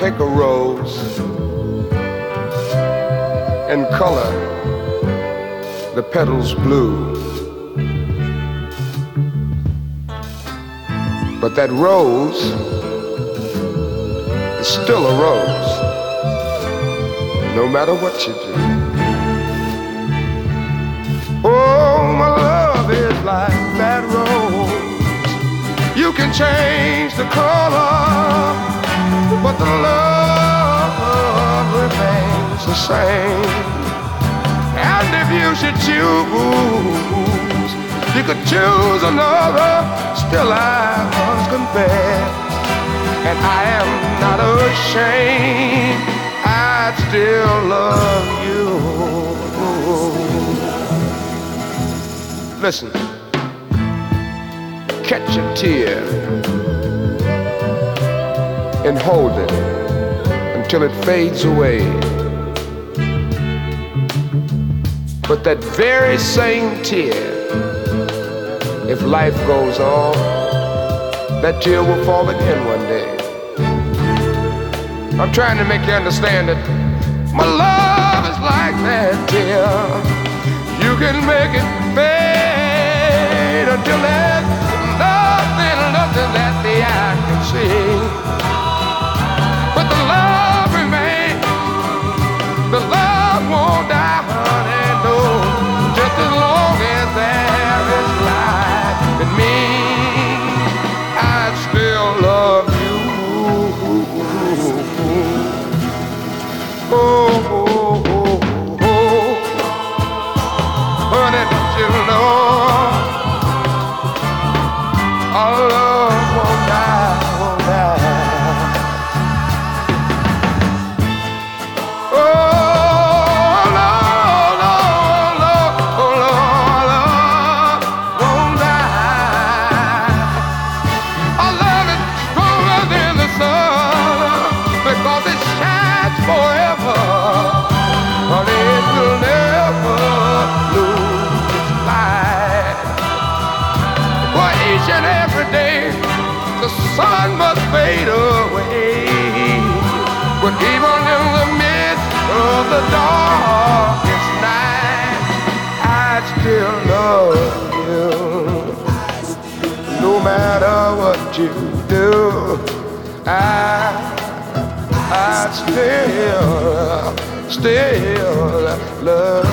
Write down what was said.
take a rose and color the petals blue, but that rose is still a rose, no matter what you do. Oh, my love is like that rose. You can change the color, but the love remains the same. And if you should choose, you could choose another. Still I must confess, and I am not ashamed, I still love you. Listen, catch a tear and hold it until it fades away. But that very same tear, if life goes on, that tear will fall again one day. I'm trying to make you understand that my love is like that tear. You can make it fade until there's nothing that the eye can see. But the love remains, the love won't die, honey, no. Just as long as there is life in me, I still love you. Oh, oh, oh, oh. Honey, don't you know our love won't die, won't die. The sun must fade away, but even in the midst of the darkest night, I still love you. No matter what you do, I still love